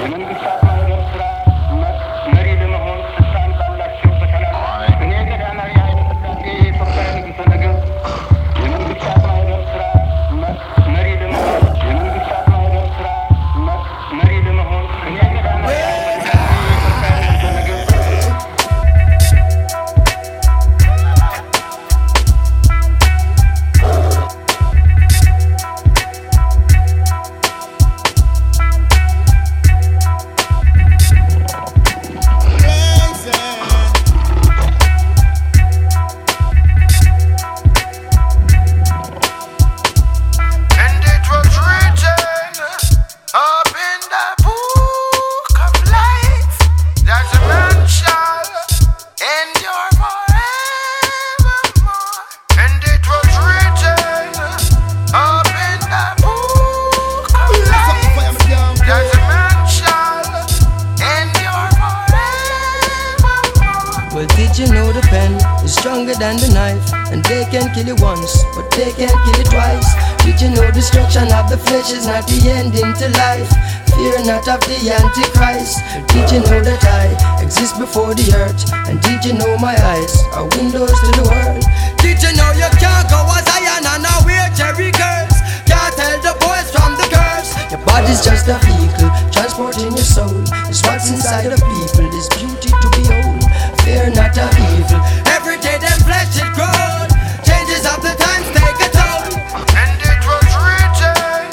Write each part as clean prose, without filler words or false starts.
Than the knife, and they can kill you once, but they can't kill you twice. Did you know destruction of the flesh is not the ending to life? Fear not of the Antichrist. Did you know that I exist before the earth? And did you know my eyes are windows to the world? Did you know you can't go as Zion and now wear Jerry curse? Can't tell the boys from the girls. Your body's just a vehicle, transporting your soul. It's what's inside of people, this beauty to behold. Fear not of evil. Every day them flesh it grows. Changes of the times take a toll. And it was written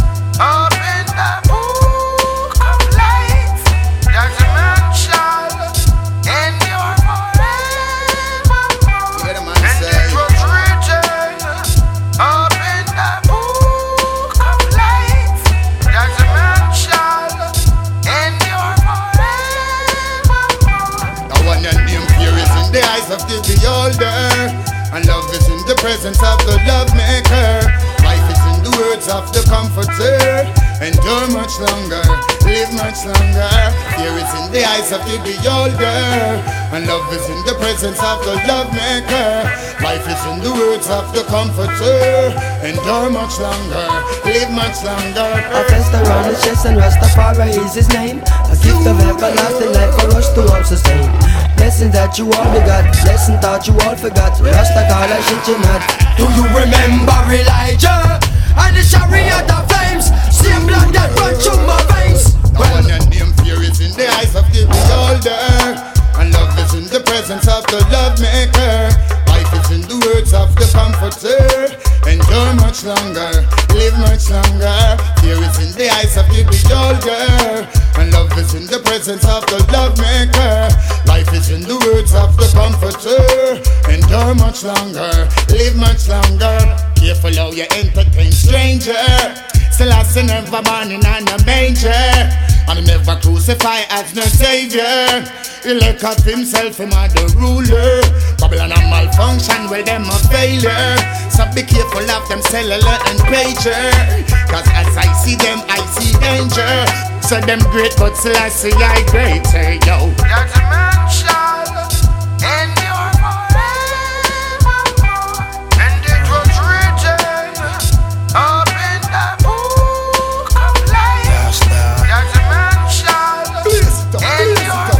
up in the book of life that a man shall endure forevermore. And it was written up in the book of life that a man shall endure forevermore. Now one and name fear is in the eyes of the beholder, and love is in the presence of the love maker. Life is in the words of the comforter. Endure much longer, live much longer. Fear is in the eyes of the beholder, and love is in the presence of the love maker. Life is in the words of the comforter. Endure much longer, live much longer. A fest around his chest and Rastafari is his name. A gift of everlasting life for us to all sustain. Blessings that you all begot, blessing thought you all forgot. Rasta call I shit you not. Do you remember Elijah and the chariot of flames? Same blood that run through my veins. Now one and name fear is in the eyes of the beholder, and love is in the presence of the love maker. Life is in the words of the comforter. Endure much longer, live much longer. Fear is in the eyes of the beholder, and love is in the presence of the love maker. Life is in the words of the comforter. Endure much longer, live much longer. Careful how you entertain stranger. Still I see never born in a manger, and never crucify as no savior. He look at himself, him as the ruler. Babylon a malfunction, well them a failure. So be careful of them cellular and pager, cause as I see them, I see danger. So them great, but still I see I greater, yo. That a man shall endure forevermore. And it was written up in the book of life that a man shall endure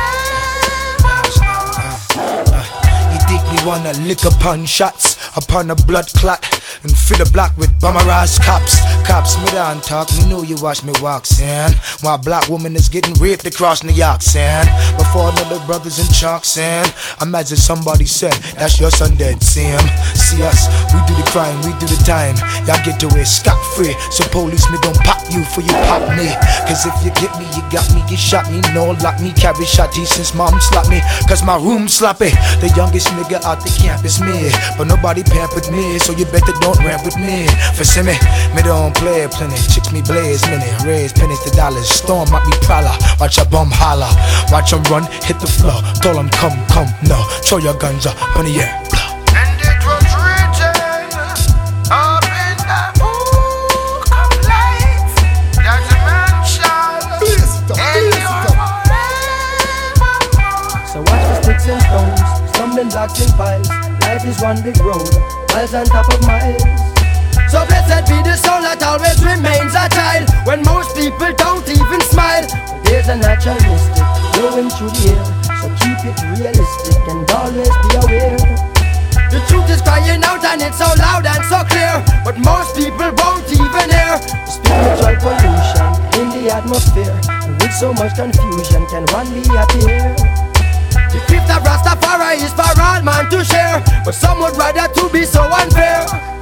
forevermore. You think me wanna lick upon shots upon a blood clot and fill the block with bummer-ass cops. Cops, me down talk, me know you watch me walk, son. While black woman is getting raped across New York, son. Before another brothers in chalk, son. Imagine somebody said, that's your son dead, Sam. See us, we do the crime, we do the time. Y'all get away scot-free, so police me don't pop you for you pop me. Cause if you get me, you got me, you shot me. No lock me, carry shotty since mom slapped me. Cause my room sloppy, the youngest nigga out the camp is me. But nobody pampered me, so you better don't ramp with me. For see me don't play plenty. Chicks me blaze many, raise pennies to dollars. Storm at me prowler, watch a bum holler. Watch him run, hit the floor. Told him come, no. Throw your guns up in the air. And it was written up in the book of life that a man shall endure forevermore. So watch the sticks and stones, stumbling blocks and piles. Life is one big road, miles on top of miles. So blessed be the soul that always remains a child, when most people don't even smile. a natural mystic blowing through the air. So keep it realistic and always be aware. The truth is crying out and it's so loud and so clear, but most people won't even hear. Spiritual pollution in the atmosphere, and with so much confusion, can one be happy here? The gift of Rastafari is for all man to share, but some would rather to be so unfair.